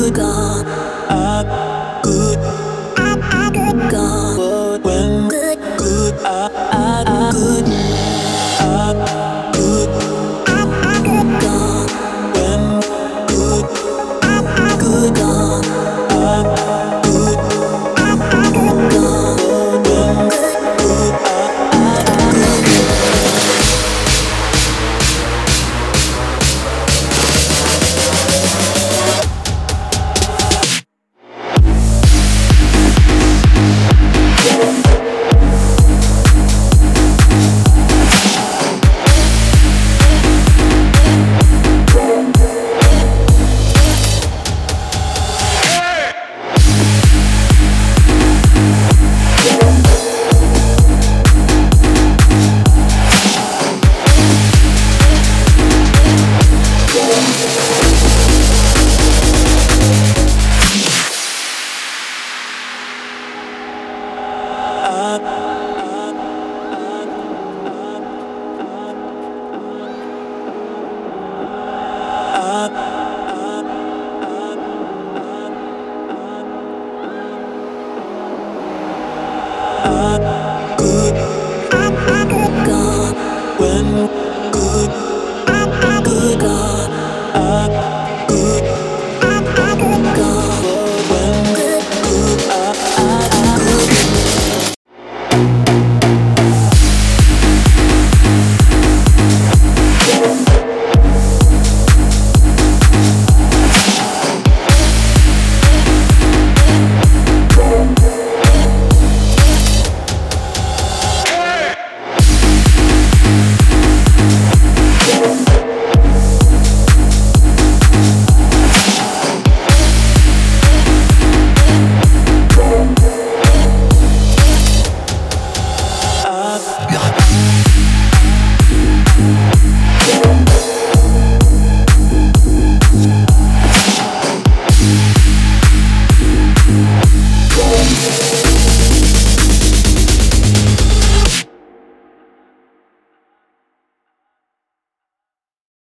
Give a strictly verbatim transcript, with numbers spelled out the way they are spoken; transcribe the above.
gone. I good, I I good gone. When good, good, I I I good, I good, I I good gone. When good, I I good gone. I good, I I good gone. When good, good, I I I good. Good, I I good gone. When good, I I good gone. I good, I I good gone. When good, good, I I I good.